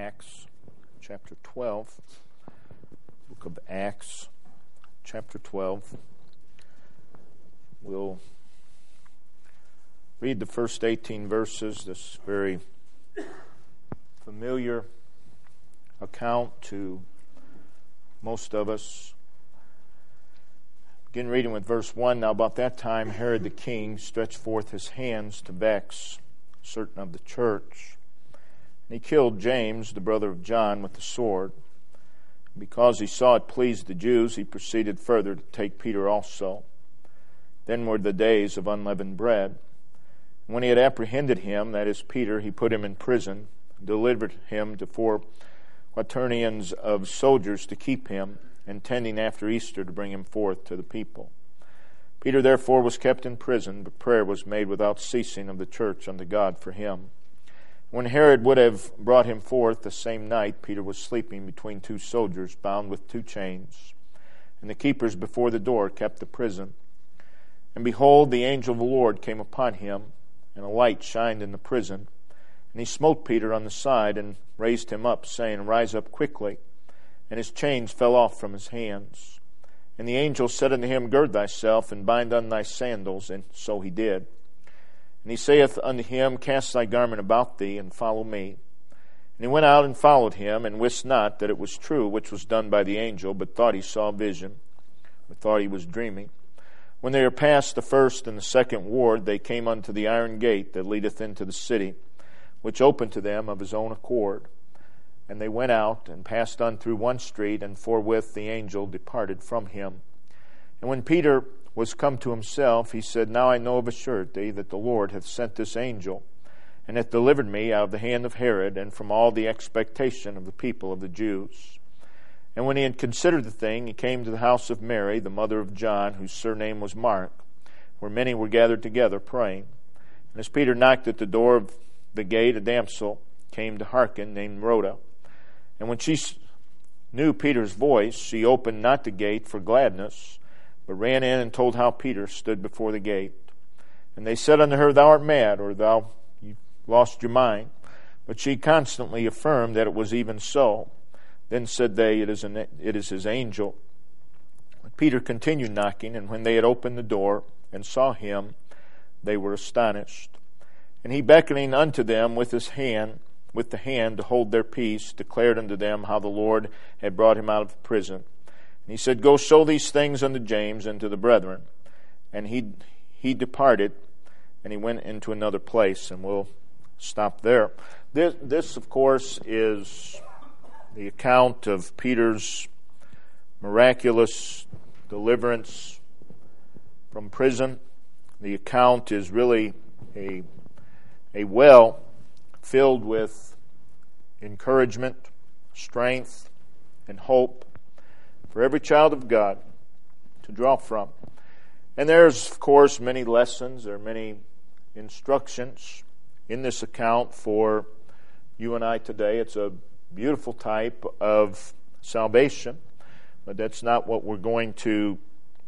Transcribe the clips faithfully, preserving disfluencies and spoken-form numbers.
Acts, chapter twelve. Book of Acts, chapter twelve. We'll read the first eighteen verses, this very familiar account to most of us. Begin reading with verse one. Now about that time Herod the king stretched forth his hands to vex certain of the church. And he killed James, the brother of John, with the sword. Because he saw it pleased the Jews, he proceeded further to take Peter also. Then were the days of unleavened bread. And when he had apprehended him, that is Peter, he put him in prison, delivered him to four quaternions of soldiers to keep him, intending after Easter to bring him forth to the people. Peter therefore was kept in prison, but prayer was made without ceasing of the church unto God for him. When Herod would have brought him forth the same night, Peter was sleeping between two soldiers, bound with two chains. And the keepers before the door kept the prison. And behold, the angel of the Lord came upon him, and a light shined in the prison. And he smote Peter on the side, and raised him up, saying, Rise up quickly. And his chains fell off from his hands. And the angel said unto him, Gird thyself, and bind on thy sandals. And so he did. And he saith unto him, Cast thy garment about thee, and follow me. And he went out and followed him, and wist not that it was true which was done by the angel, but thought he saw a vision, or thought he was dreaming. When they were past the first and the second ward, they came unto the iron gate that leadeth into the city, which opened to them of his own accord. And they went out, and passed on through one street, and forthwith the angel departed from him. And when Peter was come to himself, he said, Now I know of a surety that the Lord hath sent this angel, and hath delivered me out of the hand of Herod, and from all the expectation of the people of the Jews. And when he had considered the thing, he came to the house of Mary, the mother of John, whose surname was Mark, where many were gathered together praying. And as Peter knocked at the door of the gate, a damsel came to hearken, named Rhoda. And when she knew Peter's voice, she opened not the gate for gladness, but ran in and told how Peter stood before the gate. And they said unto her, Thou art mad, or thou you've lost your mind. But she constantly affirmed that it was even so. Then said they, It is, an, it is his angel. But Peter continued knocking, and when they had opened the door and saw him, they were astonished. And he, beckoning unto them with his hand, with the hand to hold their peace, declared unto them how the Lord had brought him out of prison. And he said, Go show these things unto James and to the brethren. And he he departed, and he went into another place, and we'll stop there. This, this of course, is the account of Peter's miraculous deliverance from prison. The account is really a, a well filled with encouragement, strength, and hope for every child of God to draw from. And there's, of course, many lessons, there are many instructions in this account for you and I today. It's a beautiful type of salvation, but that's not what we're going to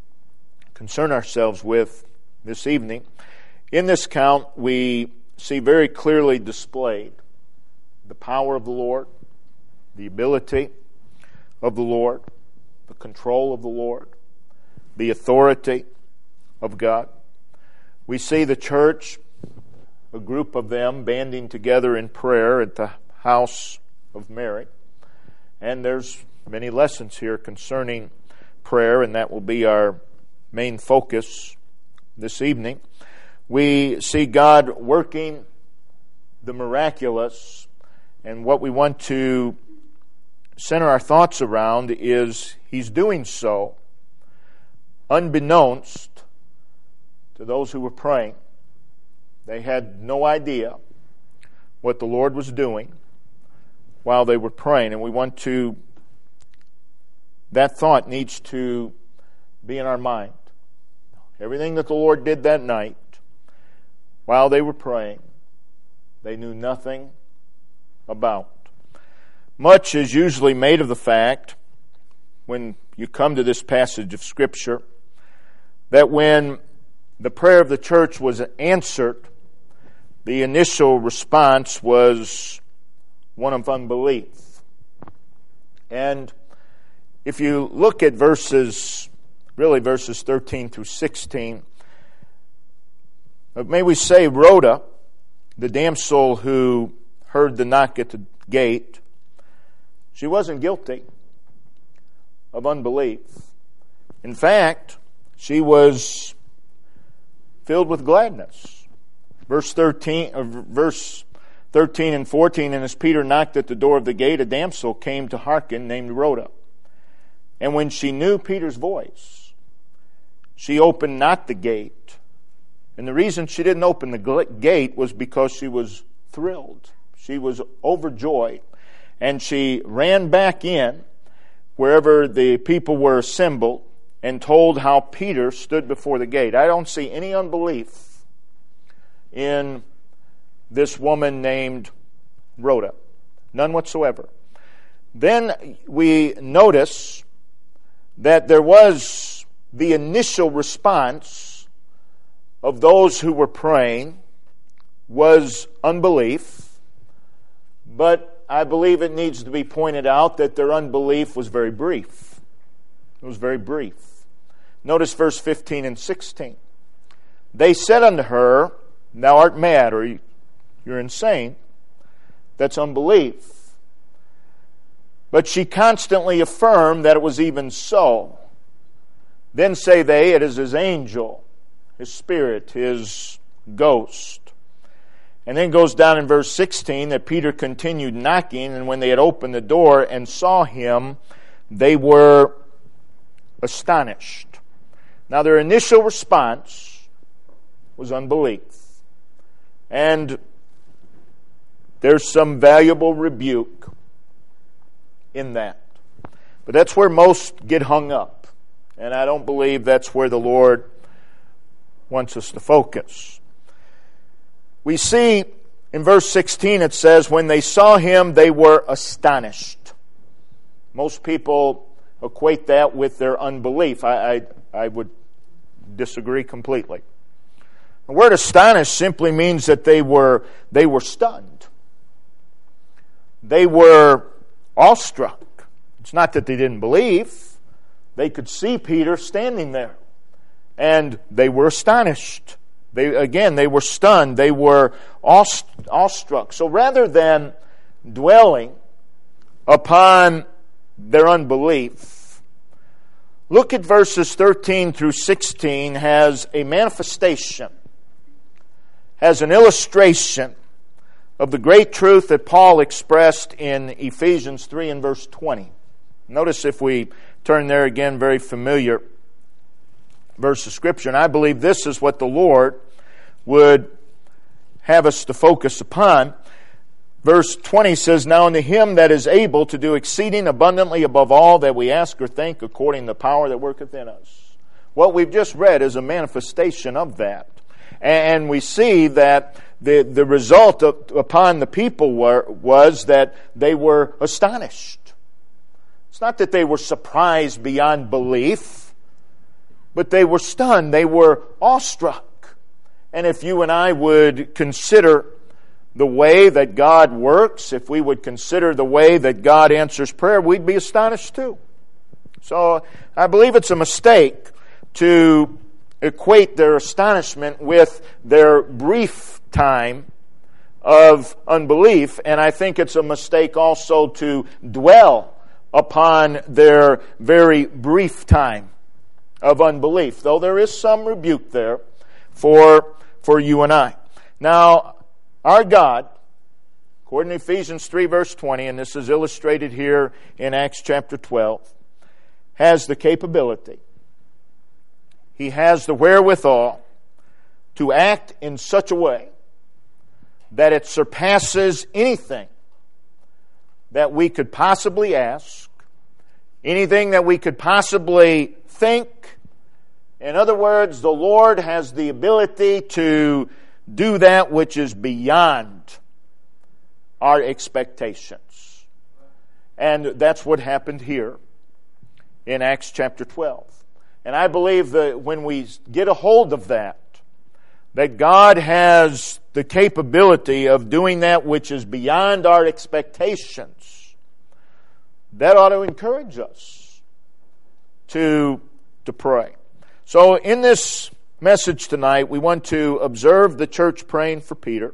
concern ourselves with this evening. In this account, we see very clearly displayed the power of the Lord, the ability of the Lord, the control of the Lord, the authority of God. We see the church, a group of them banding together in prayer at the house of Mary. And there's many lessons here concerning prayer, and that will be our main focus this evening. We see God working the miraculous, and what we want to center our thoughts around is He's doing so unbeknownst to those who were praying. They had no idea what the Lord was doing while they were praying, and we want to, that thought needs to be in our mind. Everything that the Lord did that night, while they were praying, they knew nothing about. Much is usually made of the fact, when you come to this passage of Scripture, that when the prayer of the church was answered, the initial response was one of unbelief. And if you look at verses, really verses thirteen through sixteen, may we say Rhoda, the damsel who heard the knock at the gate, she wasn't guilty of unbelief. In fact, she was filled with gladness. Verse thirteen, uh, verse thirteen and fourteen, and as Peter knocked at the door of the gate, a damsel came to hearken named Rhoda. And when she knew Peter's voice, she opened not the gate. And the reason she didn't open the gate was because she was thrilled. She was overjoyed. And she ran back in wherever the people were assembled and told how Peter stood before the gate. I don't see any unbelief in this woman named Rhoda. None whatsoever. Then we notice that there was the initial response of those who were praying was unbelief. But I believe it needs to be pointed out that their unbelief was very brief. It was very brief. Notice verse fifteen and sixteen. They said unto her, Thou art mad, or you're insane. That's unbelief. But she constantly affirmed that it was even so. Then say they, it is his angel, his spirit, his ghost. And then goes down in verse sixteen that Peter continued knocking, and when they had opened the door and saw him, they were astonished. Now their initial response was unbelief. And there's some valuable rebuke in that. But that's where most get hung up. And I don't believe that's where the Lord wants us to focus. We see in verse sixteen it says, when they saw him, they were astonished. Most people equate that with their unbelief. I, I, I would disagree completely. The word astonished simply means that they were, they were stunned. They were awestruck. It's not that they didn't believe. They could see Peter standing there. And they were astonished. They, again, they were stunned. They were awestruck. So rather than dwelling upon their unbelief, look at verses thirteen through sixteen as a manifestation, as an illustration of the great truth that Paul expressed in Ephesians three and verse twenty. Notice if we turn there again, very familiar verse of Scripture. And I believe this is what the Lord would have us to focus upon. Verse twenty says, Now unto him that is able to do exceeding abundantly above all that we ask or think, according to the power that worketh in us. What we've just read is a manifestation of that. And we see that the, the result of, upon the people were, was that they were astonished. It's not that they were surprised beyond belief, but they were stunned. They were awestruck. And if you and I would consider the way that God works, if we would consider the way that God answers prayer, we'd be astonished too. So I believe it's a mistake to equate their astonishment with their brief time of unbelief, and I think it's a mistake also to dwell upon their very brief time of unbelief, though there is some rebuke there for, for you and I. Now, our God, according to Ephesians three verse twenty, and this is illustrated here in Acts chapter twelve, has the capability, He has the wherewithal to act in such a way that it surpasses anything that we could possibly ask, anything that we could possibly think. In other words, the Lord has the ability to do that which is beyond our expectations. And that's what happened here in Acts chapter twelve. And I believe that when we get a hold of that, that God has the capability of doing that which is beyond our expectations, that ought to encourage us to, to pray. So in this message tonight, we want to observe the church praying for Peter.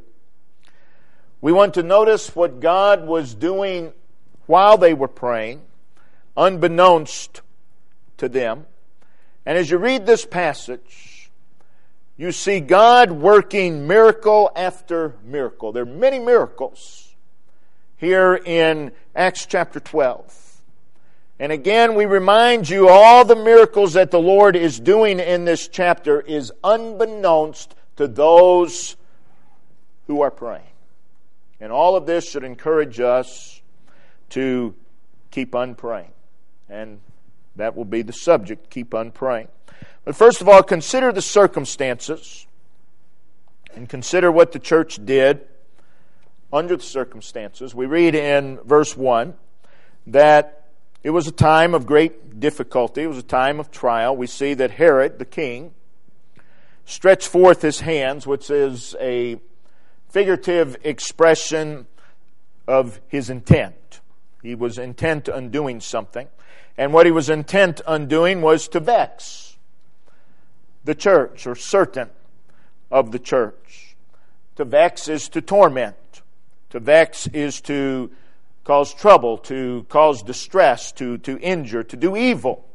We want to notice what God was doing while they were praying, unbeknownst to them. And as you read this passage, you see God working miracle after miracle. There are many miracles here in Acts chapter twelve. And again, we remind you all the miracles that the Lord is doing in this chapter is unbeknownst to those who are praying. And all of this should encourage us to keep on praying. And that will be the subject, keep on praying. But first of all, consider the circumstances and consider what the church did under the circumstances. We read in verse one that it was a time of great difficulty. It was a time of trial. We see that Herod, the king, stretched forth his hands, which is a figurative expression of his intent. He was intent on doing something. And what he was intent on doing was to vex the church, or certain of the church. To vex is to torment. To vex is to cause trouble, to cause distress, to, to injure, to do evil.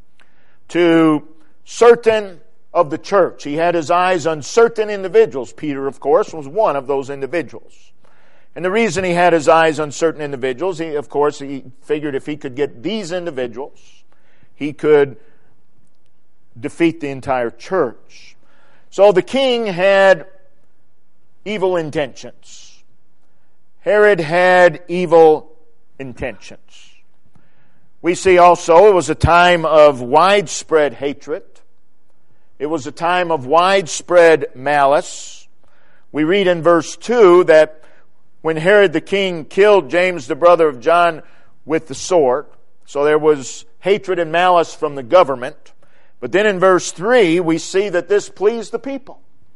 To certain of the church. He had his eyes on certain individuals. Peter, of course, was one of those individuals. And the reason he had his eyes on certain individuals, he, of course, he figured if he could get these individuals, he could defeat the entire church. So the king had evil intentions. Herod had evil intentions. We see also it was a time of widespread hatred. It was a time of widespread malice. We read in verse two that when Herod the king killed James, the brother of John, with the sword, so there was hatred and malice from the government. But then in verse three, we see that this pleased the people.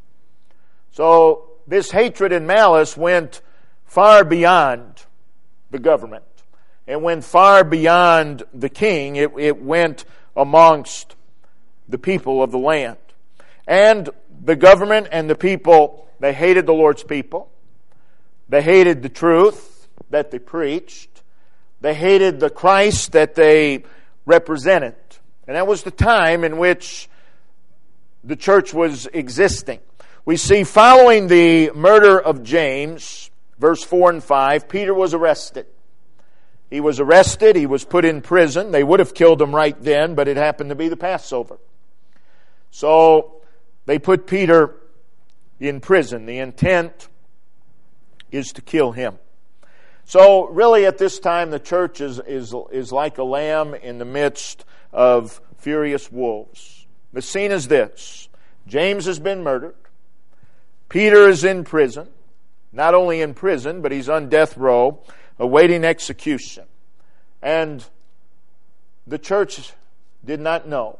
So this hatred and malice went far beyond the government. It went far beyond the king. It, it went amongst the people of the land. And the government and the people, they hated the Lord's people. They hated the truth that they preached. They hated the Christ that they represented. And that was the time in which the church was existing. We see following the murder of James, verse four and five, Peter was arrested. He was arrested. He was put in prison. They would have killed him right then, but it happened to be the Passover. So they put Peter in prison. The intent is to kill him. So really at this time the church is, is, is like a lamb in the midst of furious wolves. The scene is this. James has been murdered. Peter is in prison. Not only in prison, but he's on death row, awaiting execution. And the church did not know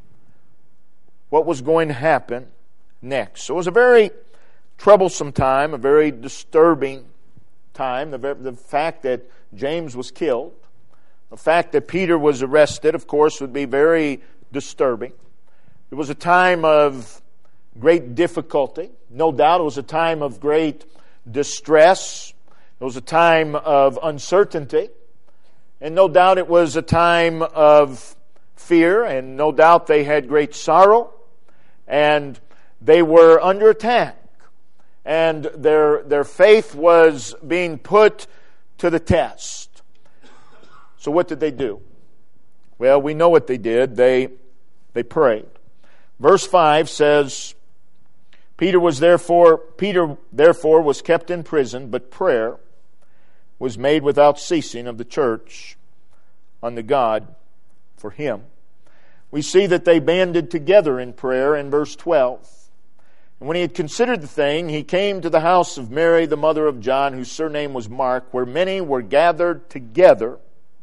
what was going to happen next. So it was a very troublesome time, a very disturbing time. The, the fact that James was killed, the fact that Peter was arrested, of course, would be very disturbing. It was a time of great difficulty. No doubt it was a time of great distress. It was a time of uncertainty. And no doubt it was a time of fear. And no doubt they had great sorrow. And they were under attack. And their, their faith was being put to the test. So what did they do? Well, we know what they did. They, they prayed. Verse five says, Peter was therefore, Peter therefore was kept in prison, but prayer was made without ceasing of the church unto God for him. We see that they banded together in prayer in verse twelve. And when he had considered the thing, he came to the house of Mary, the mother of John, whose surname was Mark, where many were gathered together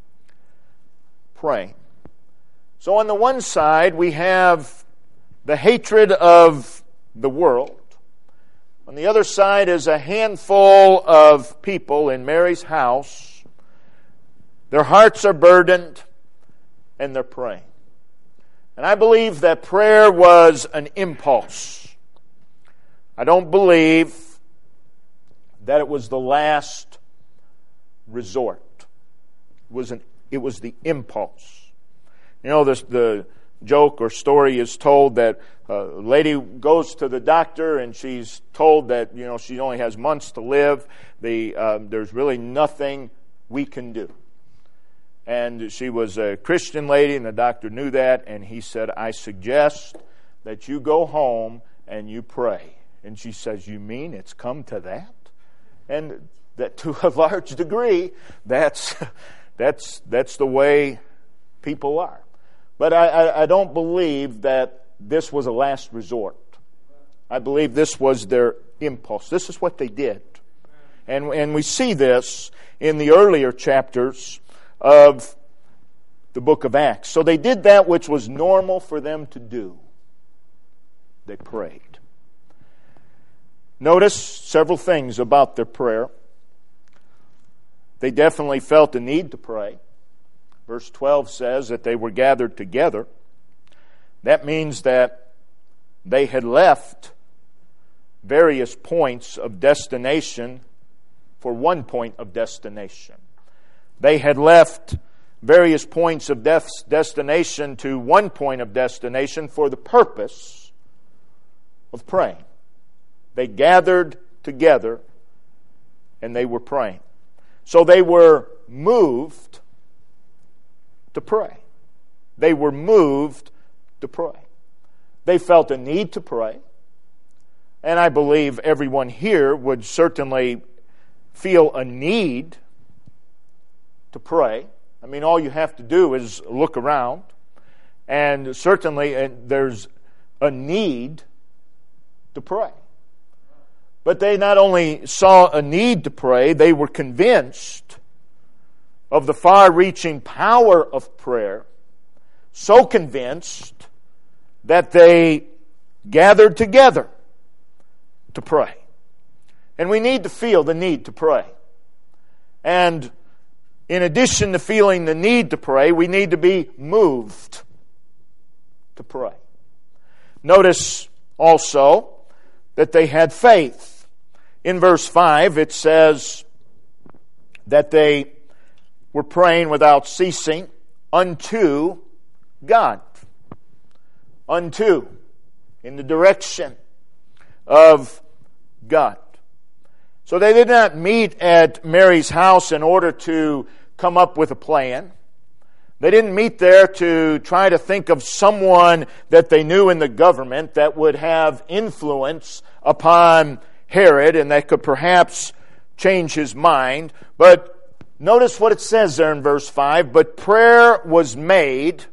praying. So on the one side, we have the hatred of the world. On the other side is a handful of people in Mary's house. Their hearts are burdened and they're praying. And I believe that prayer was an impulse. I don't believe that it was the last resort. It was, an, it was the impulse. You know, this, the joke or story is told that a lady goes to the doctor and she's told that, you know, she only has months to live. The, uh, there's really nothing we can do. And she was a Christian lady, and the doctor knew that, and he said, I suggest that you go home and you pray. And she says, you mean it's come to that? And that to a large degree, that's that's that's the way people are. But I, I, I don't believe that this was a last resort. I believe this was their impulse. This is what they did. And, and we see this in the earlier chapters of the book of Acts. So they did that which was normal for them to do. They prayed. Notice several things about their prayer. They definitely felt the need to pray. Verse twelve says that they were gathered together. That means that they had left various points of destination for one point of destination. They had left various points of des- destination to one point of destination for the purpose of praying. They gathered together and they were praying. So they were moved to pray. They were moved to pray. They felt a need to pray. And I believe everyone here would certainly feel a need to pray. I mean, all you have to do is look around. And certainly and there's a need to pray. But they not only saw a need to pray, they were convinced of the far-reaching power of prayer, so convinced that they gathered together to pray. And we need to feel the need to pray. And in addition to feeling the need to pray, we need to be moved to pray. Notice also that they had faith. In verse five, it says that they were praying without ceasing unto God. Unto, in the direction of God. So they did not meet at Mary's house in order to come up with a plan. They didn't meet there to try to think of someone that they knew in the government that would have influence upon Herod and that could perhaps change his mind. But notice what it says there in verse five. But prayer was made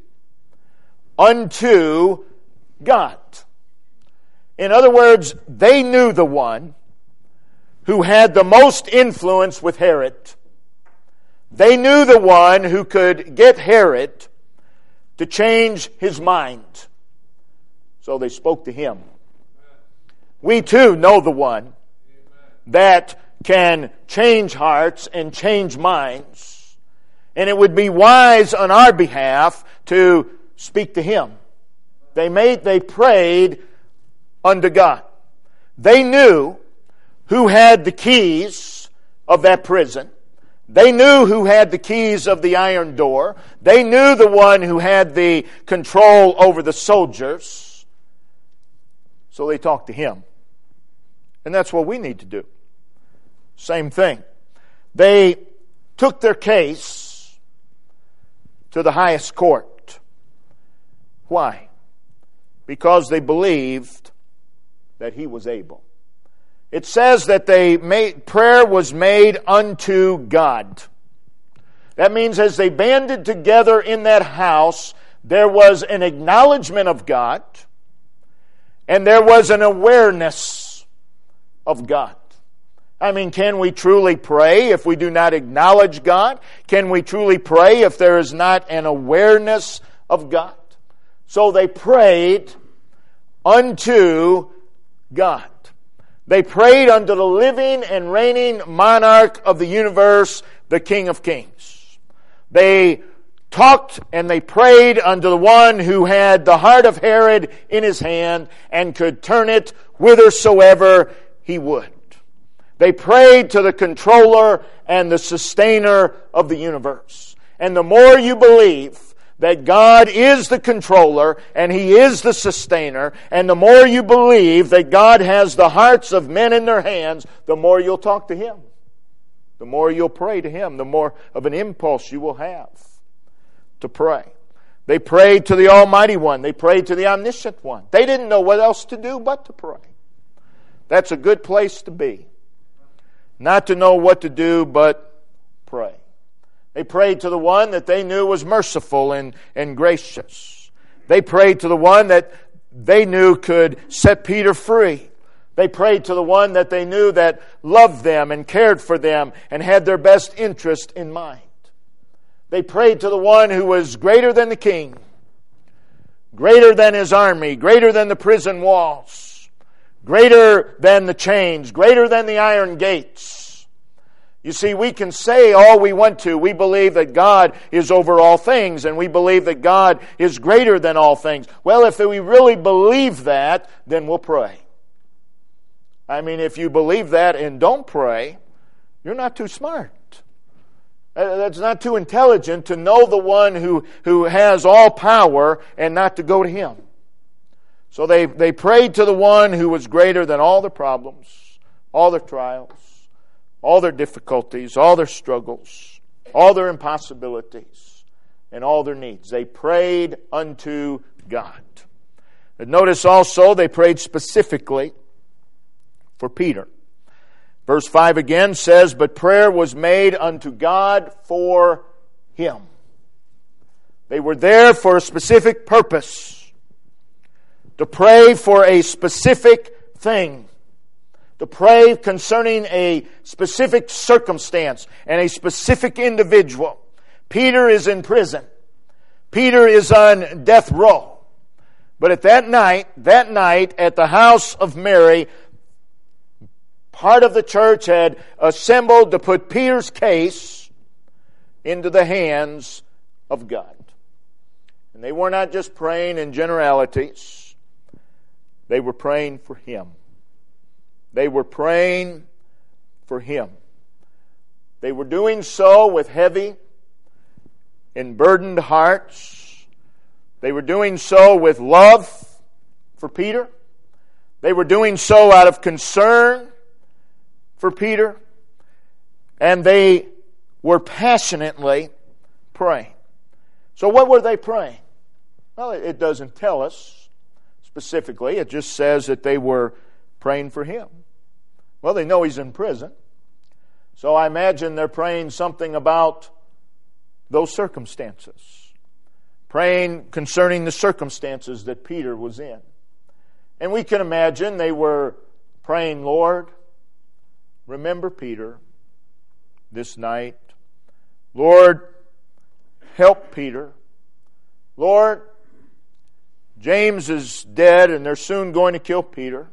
unto God. In other words, they knew the one who had the most influence with Herod. They knew the one who could get Herod to change his mind. So they spoke to him. We too know the one that can change hearts and change minds. And it would be wise on our behalf to speak to him. They made, they prayed unto God. They knew who had the keys of that prison. They knew who had the keys of the iron door. They knew the one who had the control over the soldiers. So they talked to him. And that's what we need to do. Same thing. They took their case to the highest court. Why? Because they believed that he was able. It says that they made, prayer was made unto God. That means as they banded together in that house, there was an acknowledgement of God and there was an awareness of God. I mean, can we truly pray if we do not acknowledge God? Can we truly pray if there is not an awareness of God? So they prayed unto God. They prayed unto the living and reigning monarch of the universe, the King of Kings. They talked and they prayed unto the one who had the heart of Herod in his hand and could turn it whithersoever he would. They prayed to the controller and the sustainer of the universe. And the more you believe that God is the controller and He is the sustainer, and the more you believe that God has the hearts of men in their hands, the more you'll talk to Him. The more you'll pray to Him, the more of an impulse you will have to pray. They prayed to the Almighty One. They prayed to the Omniscient One. They didn't know what else to do but to pray. That's a good place to be. Not to know what to do but pray. They prayed to the one that they knew was merciful and, and gracious. They prayed to the one that they knew could set Peter free. They prayed to the one that they knew that loved them and cared for them and had their best interest in mind. They prayed to the one who was greater than the king, greater than his army, greater than the prison walls, greater than the chains, greater than the iron gates. You see, we can say all we want to. We believe that God is over all things, and we believe that God is greater than all things. Well, if we really believe that, then we'll pray. I mean, if you believe that and don't pray, you're not too smart. That's not too intelligent to know the one who, who has all power and not to go to Him. So they, they prayed to the one who was greater than all their problems, all their trials, all their difficulties, all their struggles, all their impossibilities, and all their needs. They prayed unto God. And notice also they prayed specifically for Peter. Verse five again says, but prayer was made unto God for him. They were there for a specific purpose. To pray for a specific thing. To pray concerning a specific circumstance and a specific individual. Peter is in prison. Peter is on death row. But at that night, that night at the house of Mary, part of the church had assembled to put Peter's case into the hands of God. And they were not just praying in generalities. They were praying for him. They were praying for him. They were doing so with heavy and burdened hearts. They were doing so with love for Peter. They were doing so out of concern for Peter, and they were passionately praying. So what were they praying? Well, it doesn't tell us specifically. It just says that they were praying for him. Well, they know he's in prison, so I imagine they're praying something about those circumstances, praying concerning the circumstances that Peter was in. And we can imagine they were praying, Lord, remember Peter this night. Lord, help Peter. Lord, James is dead and they're soon going to kill Peter.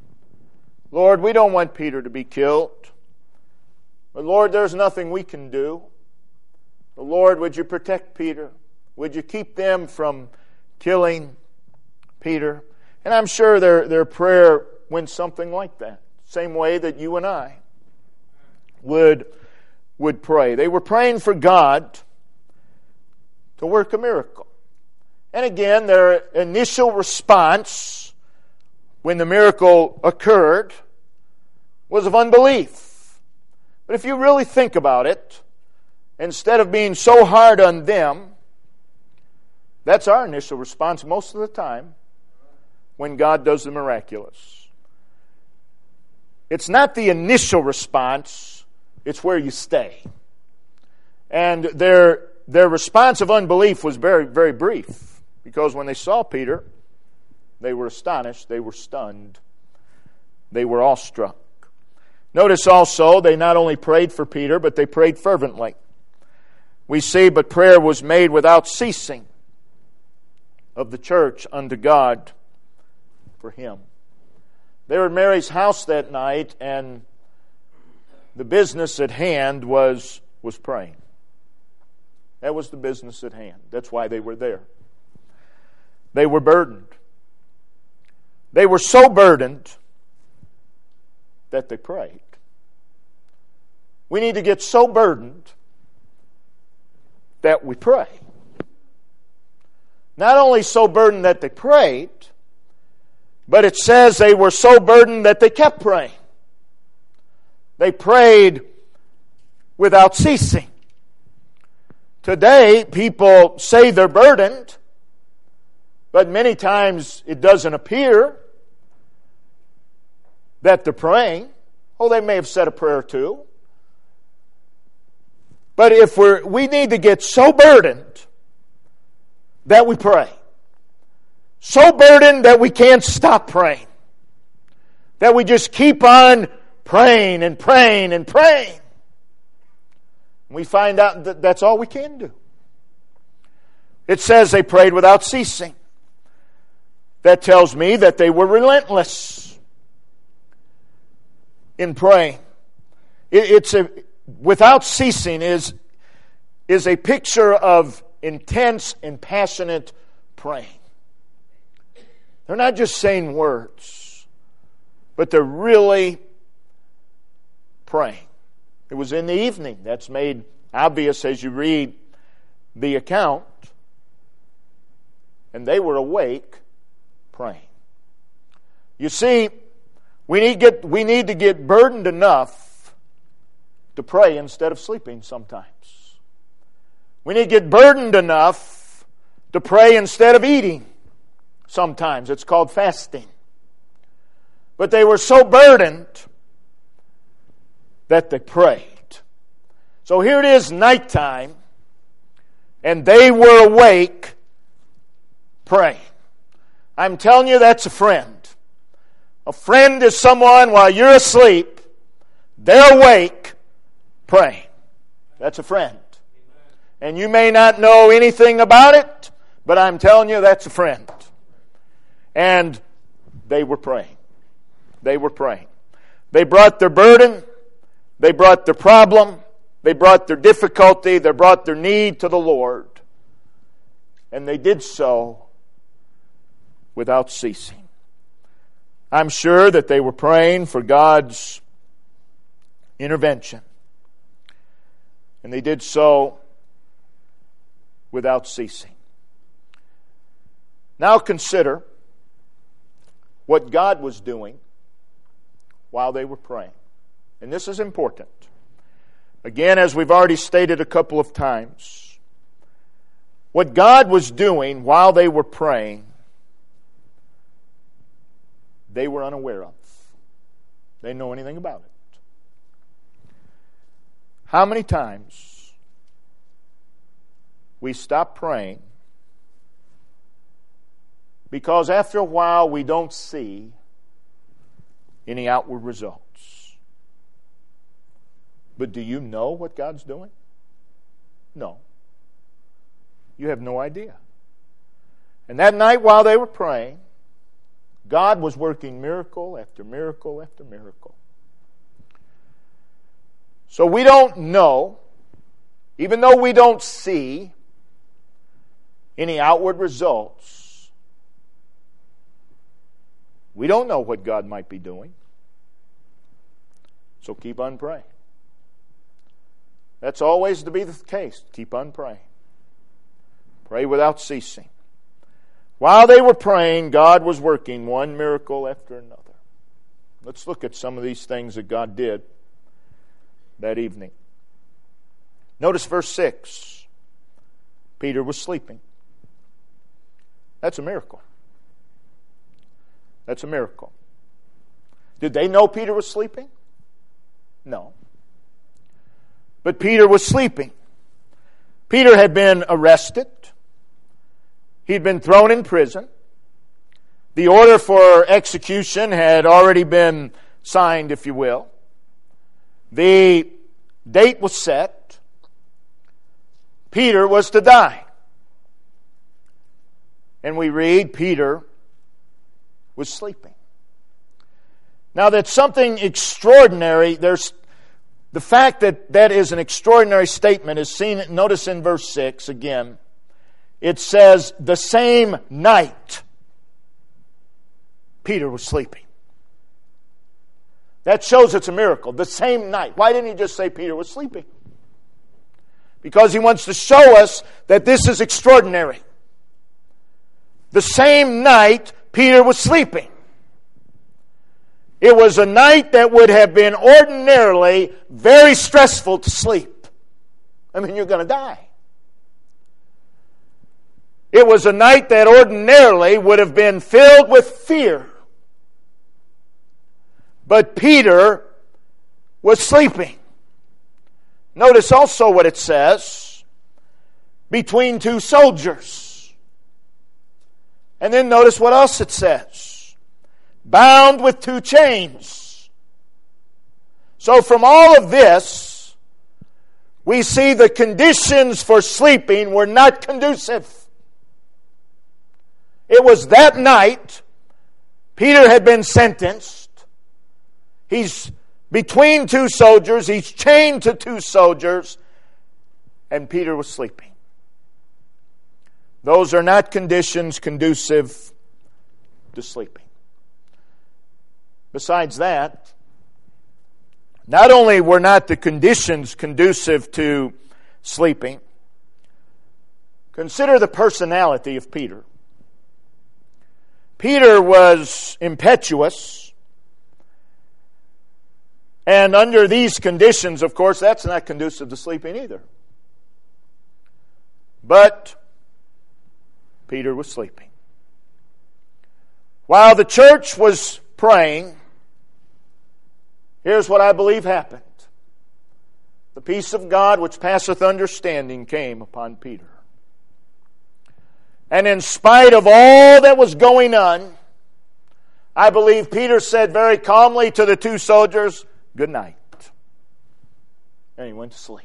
Lord, we don't want Peter to be killed. But Lord, there's nothing we can do. But Lord, would you protect Peter? Would you keep them from killing Peter? And I'm sure their, their prayer went something like that. Same way that you and I would, would pray. They were praying for God to work a miracle. And again, their initial response when the miracle occurred was of unbelief. But if you really think about it, instead of being so hard on them, that's our initial response most of the time when God does the miraculous. It's not the initial response, it's where you stay. And their, their response of unbelief was very, very brief. Because when they saw Peter, they were astonished, they were stunned, they were awestruck. Notice also, they not only prayed for Peter, but they prayed fervently. We see, but prayer was made without ceasing of the church unto God for him. They were at Mary's house that night, and the business at hand was, was praying. That was the business at hand. That's why they were there. They were burdened. They were so burdened that they prayed. We need to get so burdened that we pray. Not only so burdened that they prayed, but it says they were so burdened that they kept praying. They prayed without ceasing. Today, people say they're burdened, but many times it doesn't appear that they're praying. Oh, they may have said a prayer or two. But if we're, we need to get so burdened that we pray. So burdened that we can't stop praying. That we just keep on praying and praying and praying. We find out that that's all we can do. It says they prayed without ceasing. That tells me that they were relentless in praying. It, it's a without ceasing is is a picture of intense and passionate praying. They're not just saying words, but they're really praying. It was in the evening. That's made obvious as you read the account. And they were awake praying. You see, we need, get, we need to get burdened enough to pray instead of sleeping sometimes. We need to get burdened enough to pray instead of eating sometimes. It's called fasting. But they were so burdened that they prayed. So here it is, nighttime, and they were awake praying. I'm telling you, that's a friend. A friend is someone while you're asleep, they're awake praying. That's a friend. And you may not know anything about it, but I'm telling you, that's a friend. And they were praying. They were praying. They brought their burden. They brought their problem. They brought their difficulty. They brought their need to the Lord. And they did so without ceasing. I'm sure that they were praying for God's intervention. And they did so without ceasing. Now consider what God was doing while they were praying. And this is important. Again, as we've already stated a couple of times, what God was doing while they were praying, they were unaware of. They didn't know anything about it. How many times we stop praying because after a while we don't see any outward results? But do you know what God's doing? No. You have no idea. And that night while they were praying, God was working miracle after miracle after miracle. So we don't know, even though we don't see any outward results, we don't know what God might be doing. So keep on praying. That's always to be the case. Keep on praying. Pray without ceasing. While they were praying, God was working one miracle after another. Let's look at some of these things that God did that evening. Notice verse six. Peter was sleeping. That's a miracle. That's a miracle. Did they know Peter was sleeping? No. But Peter was sleeping. Peter had been arrested. He'd been thrown in prison. The order for execution had already been signed, if you will. The date was set. Peter was to die. And we read Peter was sleeping. Now that something extraordinary, there's the fact that that is an extraordinary statement is seen, notice in verse six again. It says, the same night Peter was sleeping. That shows it's a miracle. The same night. Why didn't he just say Peter was sleeping? Because he wants to show us that this is extraordinary. The same night Peter was sleeping. It was a night that would have been ordinarily very stressful to sleep. I mean, you're going to die. It was a night that ordinarily would have been filled with fear. But Peter was sleeping. Notice also what it says, between two soldiers. And then notice what else it says, bound with two chains. So from all of this, we see the conditions for sleeping were not conducive. It was that night, Peter had been sentenced. He's between two soldiers. He's chained to two soldiers. And Peter was sleeping. Those are not conditions conducive to sleeping. Besides that, not only were not the conditions conducive to sleeping, consider the personality of Peter. Peter was impetuous. And under these conditions, of course, that's not conducive to sleeping either. But Peter was sleeping. While the church was praying, here's what I believe happened. The peace of God which passeth understanding came upon Peter. And in spite of all that was going on, I believe Peter said very calmly to the two soldiers, good night. And he went to sleep.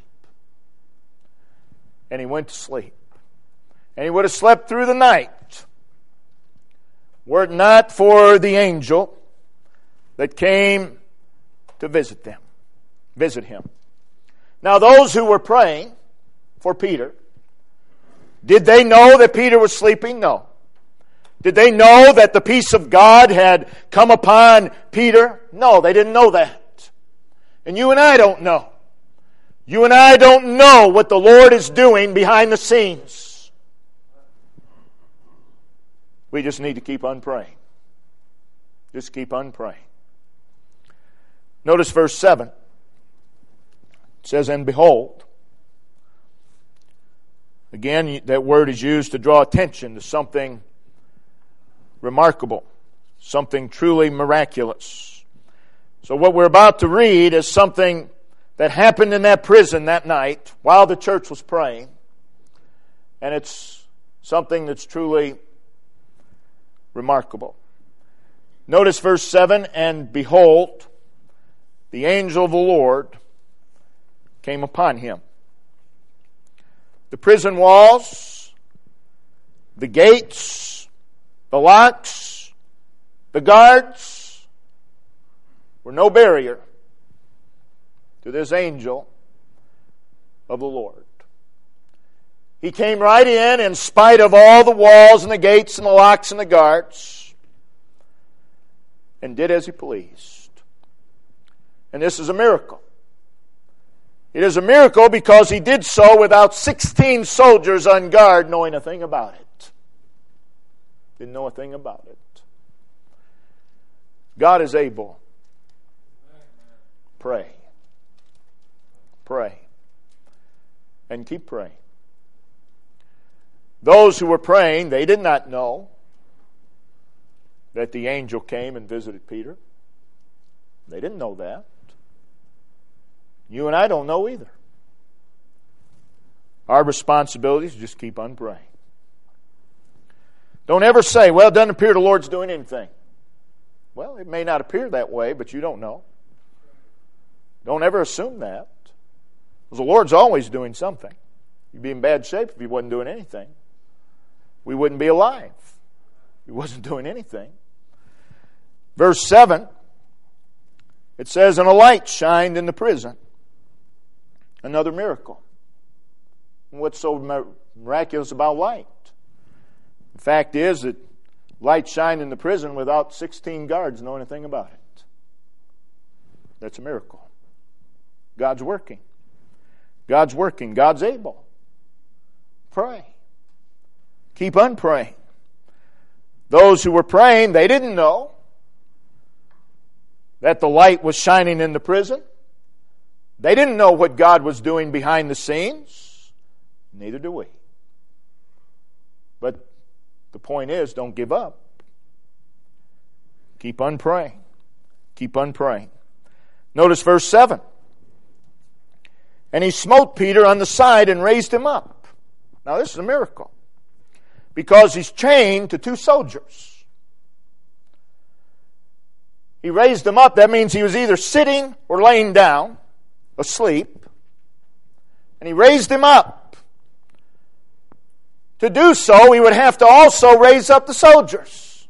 And he went to sleep. And he would have slept through the night were it not for the angel that came to visit them, visit him. Now those who were praying for Peter, did they know that Peter was sleeping? No. Did they know that the peace of God had come upon Peter? No, they didn't know that. And you and I don't know. You and I don't know what the Lord is doing behind the scenes. We just need to keep on praying. Just keep on praying. Notice verse seven. It says, and behold. Again, that word is used to draw attention to something remarkable, something truly miraculous. So what we're about to read is something that happened in that prison that night while the church was praying. And it's something that's truly remarkable. Notice verse seven, and behold, the angel of the Lord came upon him. The prison walls, the gates, the locks, the guards were no barrier to this angel of the Lord. He came right in in spite of all the walls and the gates and the locks and the guards and did as he pleased. And this is a miracle. It is a miracle because he did so without sixteen soldiers on guard knowing a thing about it. Didn't know a thing about it. God is able. Pray. Pray. And keep praying. Those who were praying, they did not know that the angel came and visited Peter. They didn't know that. You and I don't know either. Our responsibility is to just keep on praying. Don't ever say, well, it doesn't appear the Lord's doing anything. Well, it may not appear that way, but you don't know. Don't ever assume that. Because the Lord's always doing something. You'd be in bad shape if He wasn't doing anything. We wouldn't be alive if He wasn't doing anything. Verse seven, It says, and a light shined in the prison. Another miracle. What's so miraculous about light? The fact is that light shined in the prison without sixteen guards knowing anything about it. That's a miracle. God's working. God's working. God's able. Pray. Keep on praying. Those who were praying, they didn't know that the light was shining in the prison. They didn't know what God was doing behind the scenes. Neither do we. But the point is, don't give up. Keep on praying. Keep on praying. Notice verse seven. And he smote Peter on the side and raised him up. Now this is a miracle. Because he's chained to two soldiers. He raised him up. That means he was either sitting or laying down, asleep. And he raised him up. To do so, he would have to also raise up the soldiers.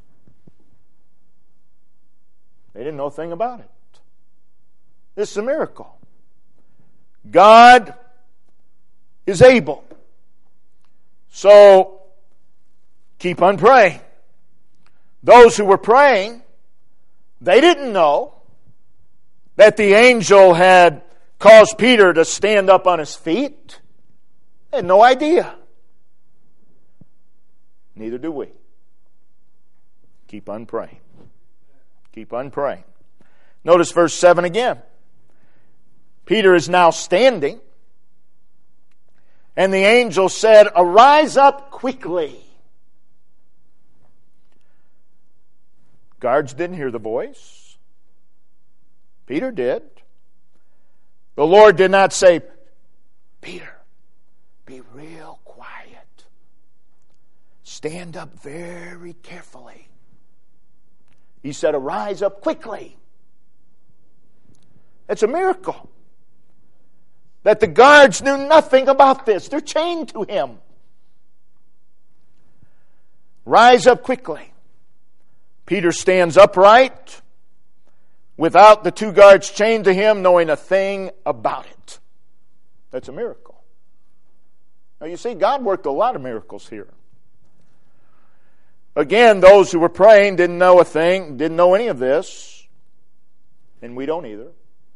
They didn't know a thing about it. This is a miracle. God is able. So, keep on praying. Those who were praying, they didn't know that the angel had caused Peter to stand up on his feet. They had no idea. Neither do we. Keep on praying. Keep on praying. Notice verse seven again. Peter is now standing, and the angel said, "Arise up quickly." Guards didn't hear the voice. Peter did. The Lord did not say, "Peter, be real quiet. Stand up very carefully." He said, "Arise up quickly." It's a miracle that the guards knew nothing about this. They're chained to him. Rise up quickly. Peter stands upright without the two guards chained to him knowing a thing about it. That's a miracle. Now you see, God worked a lot of miracles here. Again, those who were praying didn't know a thing, didn't know any of this, and we don't either.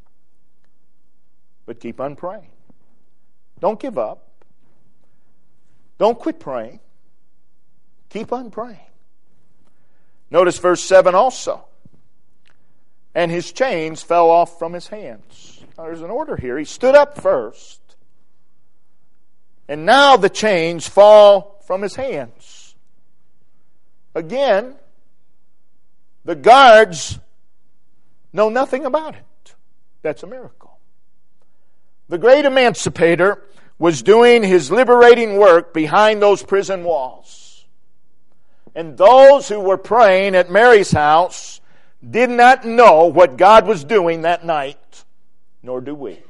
But keep on praying. Don't give up. Don't quit praying. Keep on praying. Notice verse seven also. And his chains fell off from his hands. Now there's an order here. He stood up first. And now the chains fall from his hands. Again, the guards know nothing about it. That's a miracle. The great emancipator was doing his liberating work behind those prison walls. And those who were praying at Mary's house did not know what God was doing that night, nor do we.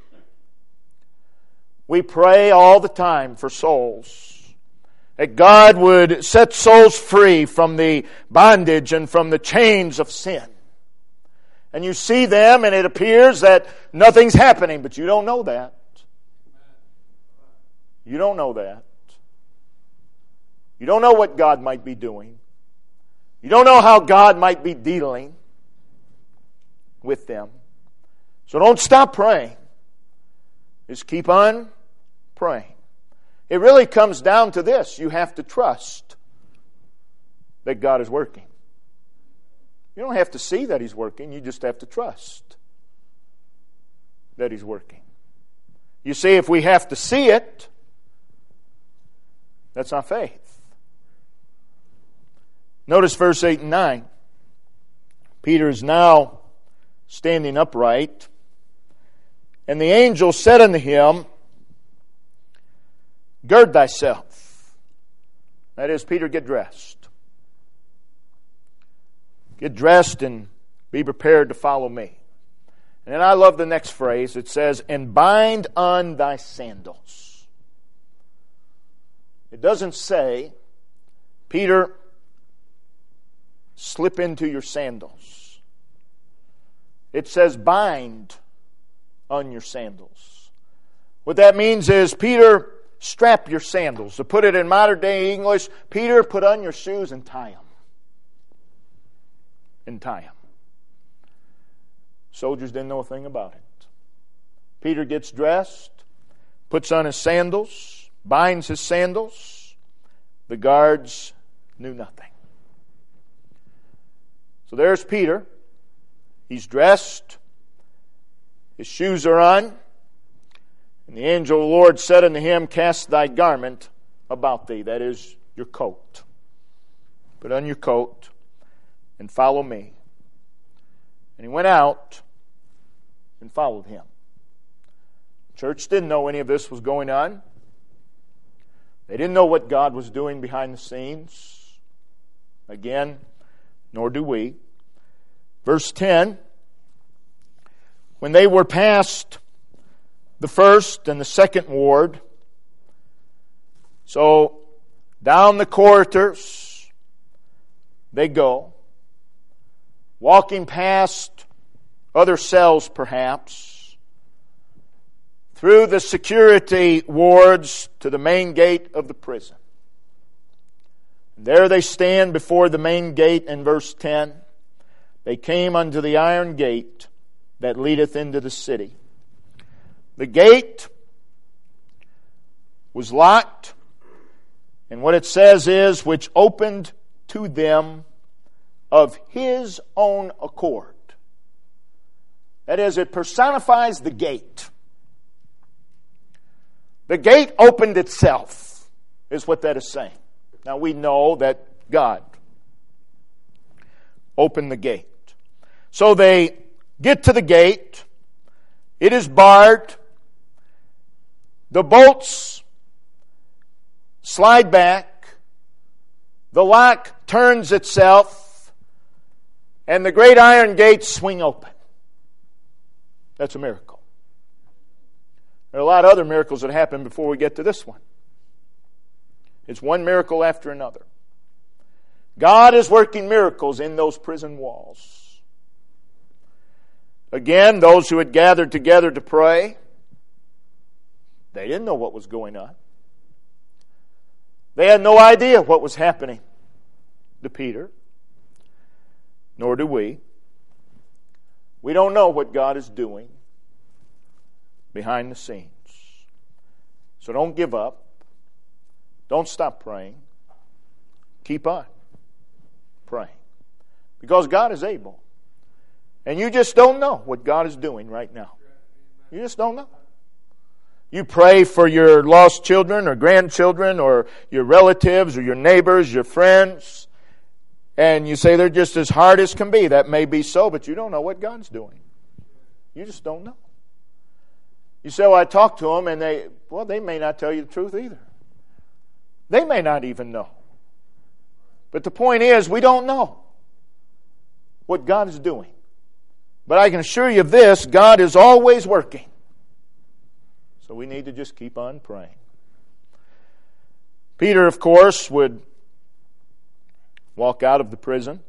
We pray all the time for souls, that God would set souls free from the bondage and from the chains of sin. And you see them and it appears that nothing's happening, but you don't know that. You don't know that. You don't know what God might be doing. You don't know how God might be dealing with them. So don't stop praying. Just keep on praying. It really comes down to this. You have to trust that God is working. You don't have to see that He's working. You just have to trust that He's working. You see, if we have to see it, that's not faith. Notice verse eight and nine. Peter is now standing upright. And the angel said unto him, Gird thyself. That is, Peter, get dressed. Get dressed and be prepared to follow me. And then I love the next phrase. It says, and bind on thy sandals. It doesn't say, Peter, slip into your sandals. it says, bind on your sandals. What that means is, Peter, strap your sandals. To put it in modern day English, Peter, put on your shoes and tie them. And tie them. Soldiers didn't know a thing about it. Peter gets dressed, puts on his sandals, binds his sandals. The guards knew nothing. So there's Peter. He's dressed. His shoes are on. And the angel of the Lord said unto him, cast thy garment about thee. That is, your coat. Put on your coat and follow me. And he went out and followed him. Church didn't know any of this was going on. They didn't know what God was doing behind the scenes. Again, nor do we. Verse ten, when they were past the first and the second ward, so down the corridors they go, walking past other cells perhaps, through the security wards to the main gate of the prison. And there they stand before the main gate in verse ten. They came unto the iron gate that leadeth into the city. The gate was locked, and what it says is, which opened to them of his own accord. That is, it personifies the gate. The gate opened itself, is what that is saying. Now we know that God opened the gate. So they get to the gate. It is barred. The bolts slide back. The lock turns itself. And the great iron gates swing open. That's a miracle. There are a lot of other miracles that happen before we get to this one. It's one miracle after another. God is working miracles in those prison walls. Again, those who had gathered together to pray, they didn't know what was going on. They had no idea what was happening to Peter. Nor do we. We don't know what God is doing behind the scenes. So don't give up. Don't stop praying. Keep on praying. Because God is able. And you just don't know what God is doing right now. You just don't know. You pray for your lost children or grandchildren or your relatives or your neighbors, your friends, and you say they're just as hard as can be. That may be so, but you don't know what God's doing. You just don't know. You say, well, I talked to them, and they, well, they may not tell you the truth either. They may not even know. But the point is, we don't know what God is doing. But I can assure you of this, God is always working. So we need to just keep on praying. Peter, of course, would walk out of the prison,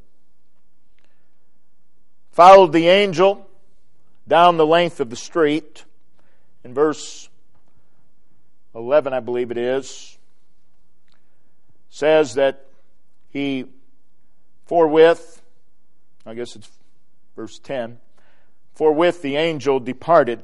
followed the angel down the length of the street. In verse eleven, I believe it is, says that he forthwith, I guess it's verse ten, forthwith the angel departed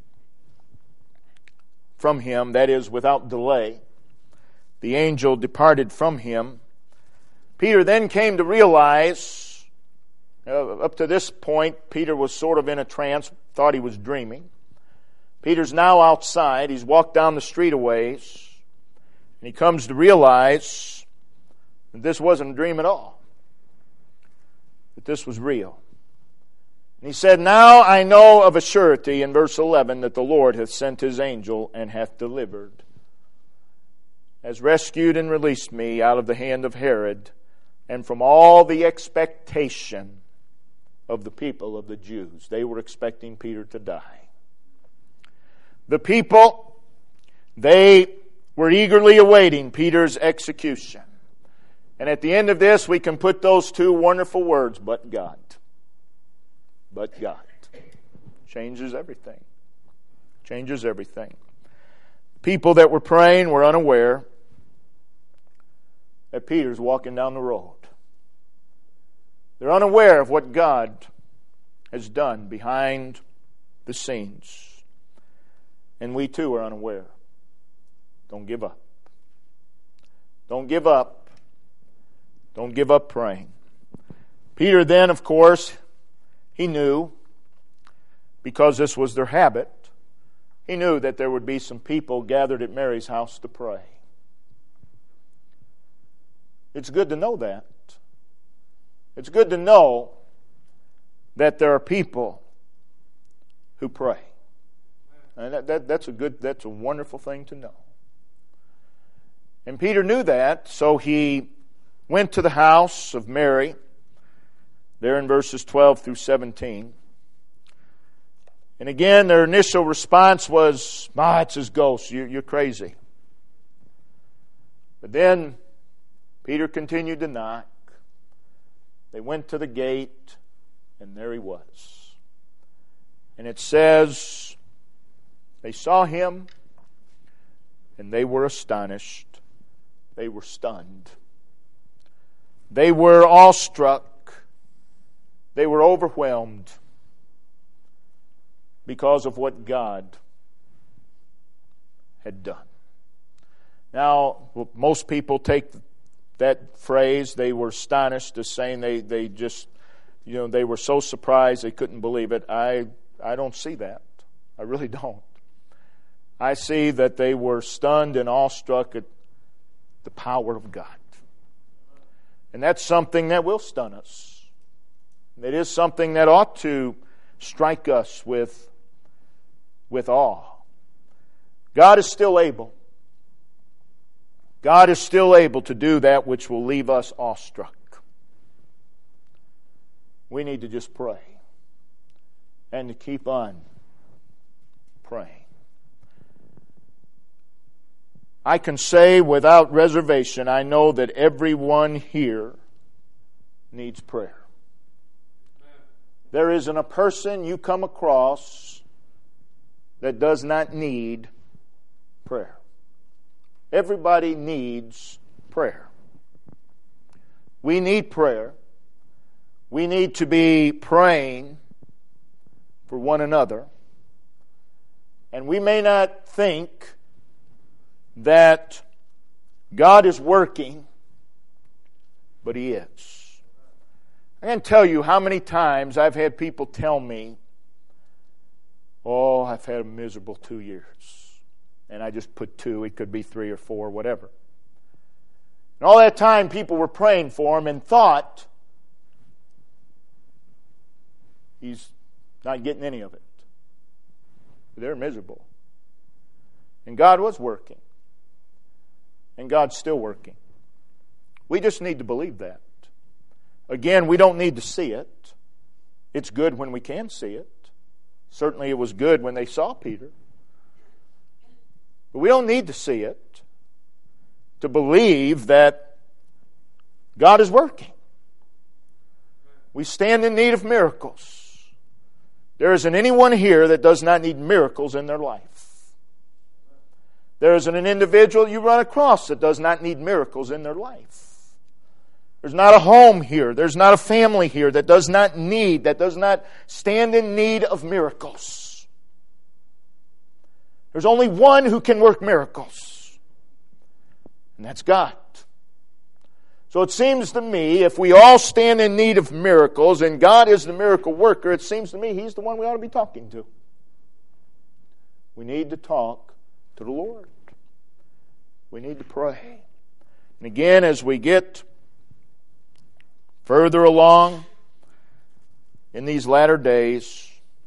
from him, that is, without delay. The angel departed from him. Peter then came to realize, uh, up to this point, Peter was sort of in a trance, thought he was dreaming. Peter's now outside. He's walked down the street a ways, and he comes to realize that this wasn't a dream at all, that this was real. And he said, now I know of a surety, in verse eleven, that the Lord hath sent his angel and hath delivered, has rescued and released me out of the hand of Herod and from all the expectation of the people of the Jews. They were expecting Peter to die. The people, they were eagerly awaiting Peter's execution. And at the end of this, we can put those two wonderful words, but God. But God. Changes everything. Changes everything. People that were praying were unaware that Peter's walking down the road. They're unaware of what God has done behind the scenes. And we too are unaware. Don't give up. Don't give up. Don't give up praying. Peter then, of course, he knew, because this was their habit, he knew that there would be some people gathered at Mary's house to pray. It's good to know that. It's good to know that there are people who pray. And that, that, that's a good, that's a wonderful thing to know. And Peter knew that, so he went to the house of Mary, there in verses twelve through seventeen. And again, their initial response was, ah, it's his ghost, you, you're crazy. But then Peter continued to knock. They went to the gate, and there he was. And it says, they saw him, and they were astonished. They were stunned. They were awestruck. They were overwhelmed because of what God had done. Now, most people take that phrase, they were astonished, as saying they, they just, you know, they were so surprised they couldn't believe it. I, I don't see that. I really don't. I see that they were stunned and awestruck at the power of God. And that's something that will stun us. It is something that ought to strike us with, with awe. God is still able. God is still able to do that which will leave us awestruck. We need to just pray and to keep on praying. I can say without reservation, I know that everyone here needs prayer. There isn't a person you come across that does not need prayer. Everybody needs prayer. We need prayer. We need to be praying for one another. And we may not think that God is working, but He is. I can't tell you how many times I've had people tell me, oh, I've had a miserable two years. And I just put two, it could be three or four, whatever. And all that time people were praying for him and thought, he's not getting any of it. They're miserable. And God was working. And God's still working. We just need to believe that. Again, we don't need to see it. It's good when we can see it. Certainly it was good when they saw Peter. But we don't need to see it to believe that God is working. We stand in need of miracles. There isn't anyone here that does not need miracles in their life. There isn't an individual you run across that does not need miracles in their life. There's not a home here. There's not a family here that does not need, that does not stand in need of miracles. There's only one who can work miracles, and that's God. So it seems to me, if we all stand in need of miracles, and God is the miracle worker, it seems to me He's the one we ought to be talking to. We need to talk to the Lord. We need to pray. And again, as we get further along in these latter days,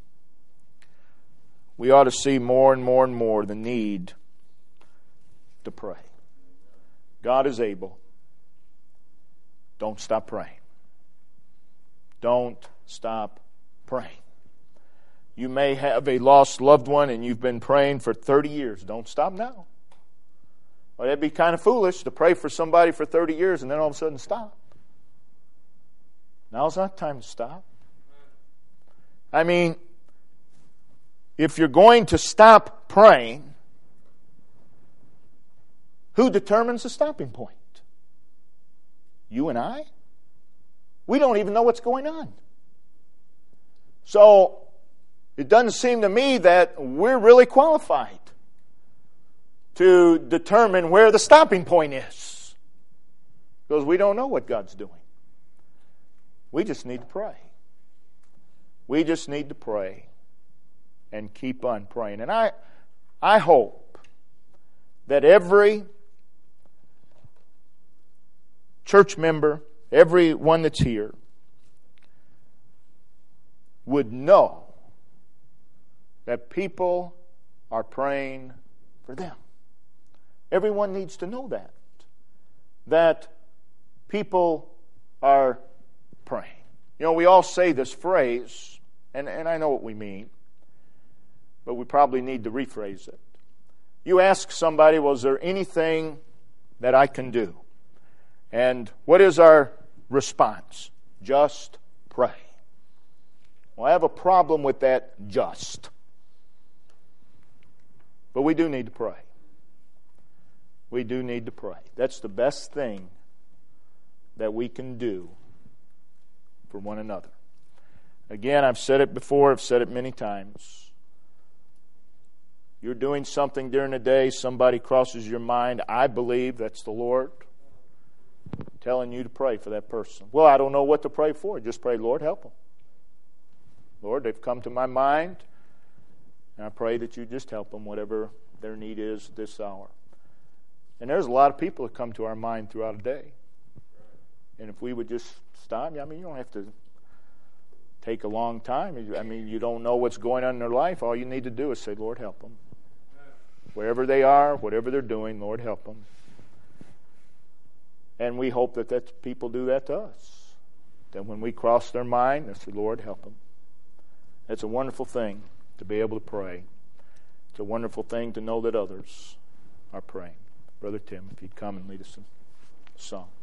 we ought to see more and more and more the need to pray. God is able. Don't stop praying. Don't stop praying. You may have a lost loved one and you've been praying for thirty years. Don't stop now. Well, it'd be kind of foolish to pray for somebody for thirty years and then all of a sudden stop. Now's not time to stop. I mean, if you're going to stop praying, who determines the stopping point? You and I? We don't even know what's going on. So, it doesn't seem to me that we're really qualified to determine where the stopping point is. Because we don't know what God's doing. We just need to pray. We just need to pray and keep on praying. And I, I hope that every church member, everyone that's here, would know that people are praying for them. Everyone needs to know that. That people are praying. You know, we all say this phrase, and, and I know what we mean, but we probably need to rephrase it. You ask somebody, well, is there anything that I can do? And what is our response? Just pray. Well, I have a problem with that just. But we do need to pray. We do need to pray. That's the best thing that we can do for one another. Again, I've said it before, I've said it many times. You're doing something during the day, somebody crosses your mind, I believe that's the Lord telling you to pray for that person. Well, I don't know what to pray for. Just pray, Lord, help them. Lord, they've come to my mind, and I pray that you just help them, whatever their need is this hour. And there's a lot of people that come to our mind throughout a day. And if we would just stop, I mean, you don't have to take a long time. I mean, you don't know what's going on in their life. All you need to do is say, Lord, help them. Wherever they are, whatever they're doing, Lord, help them. And we hope that that's, people do that to us. That when we cross their mind, they say, Lord, help them. It's a wonderful thing to be able to pray. It's a wonderful thing to know that others are praying. Brother Tim, if you'd come and lead us in song.